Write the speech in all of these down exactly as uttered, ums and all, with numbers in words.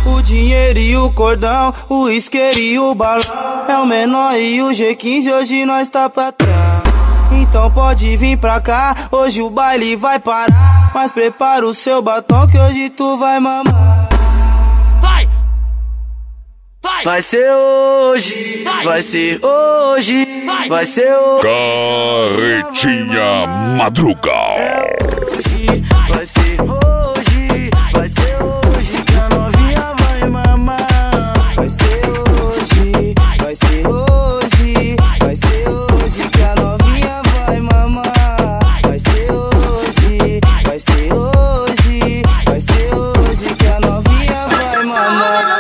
O dinheiro e o cordão, o isqueiro e o balão. É o menor e o G quinze, hoje nós tá pra trás. Então pode vir pra cá, hoje o baile vai parar. Mas prepara o seu batom que hoje tu vai mamar. Vai! Vai! Vai ser hoje, vai, vai ser hoje, vai, vai ser hoje. Carretinha Madrugal. Vai ser hoje, vai ser hoje que a novinha vai mamar. Vai ser hoje, vai ser hoje, vai ser hoje que a novinha vai mamar. Vai ser hoje, vai ser hoje, vai ser hoje que a novinha vai mamar.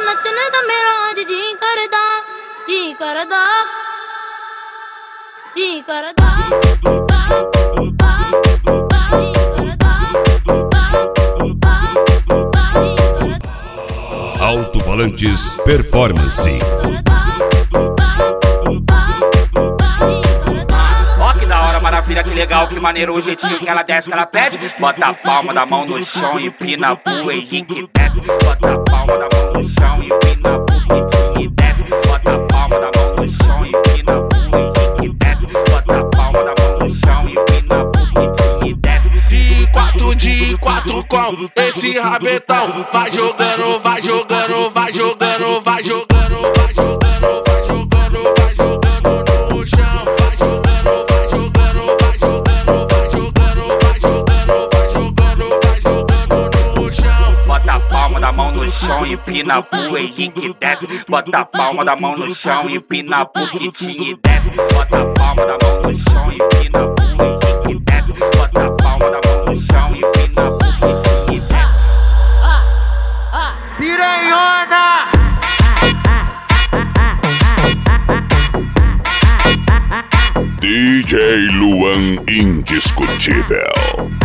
Alto-falantes Performance. Ó que da hora, maravilha, que legal, que maneiro o jeitinho que ela desce, que ela pede. Bota a palma da mão no chão e empina pro Henrique desce. Bota a palma da mão no chão e empina pro Pitinho desce. Bota a palma da mão no chão e empina pro Henrique desce. Bota a palma da mão no chão e empina pro Pitinho desce. De quatro, de quatro com esse rabetão. Vai jogando, vai jogando, vai jogando, vai jogando, vai jogando, vai jogando, vai jogando no chão. Vai jogando, vai jogando, vai jogando, vai jogando, vai jogando, vai jogando, vai jogando no chão. Bota a palma da mão no chão e empina pro Henrique desce. Bota a palma da mão no chão e empina pro Pitinho desce. Bota a palma da mão no chão e empina pro Henrique desce. Bota a palma da mão no chão e empina pro Pitinho desce. Piranhona! D J Luan Indiscutível.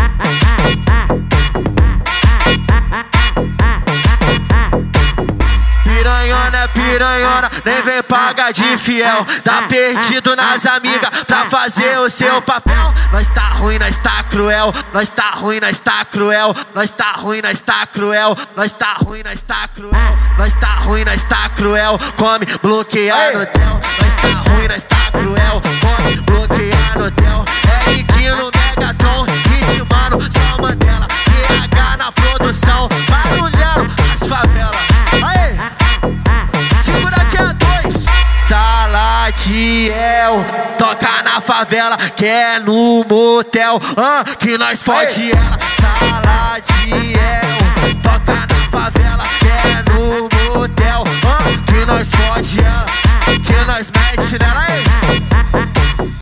Piranhona, piranhona, nem vem pagar de fiel. Tá perdido nas amigas pra fazer o seu papel. Nós tá ruim, nós tá cruel. Nós tá ruim, nós tá cruel. Nós tá ruim, nós tá cruel. Nós tá ruim, nós tá cruel. Nós tá ruim, nós tá cruel. Come, bloquear no tel. Nós tá ruim, nós tá cruel. Come, bloquear no tel. Eric no Megatron, ritmando só Mandela. P H na produção, barulhando as favelas. Aê! Segura aqui a dois. Salatiel, toca na favela, que é no motel, ah, que nós fode ela. Salatiel, toca na favela, que é no motel, ah, que nós fode ela, que nós mete nela. Aí.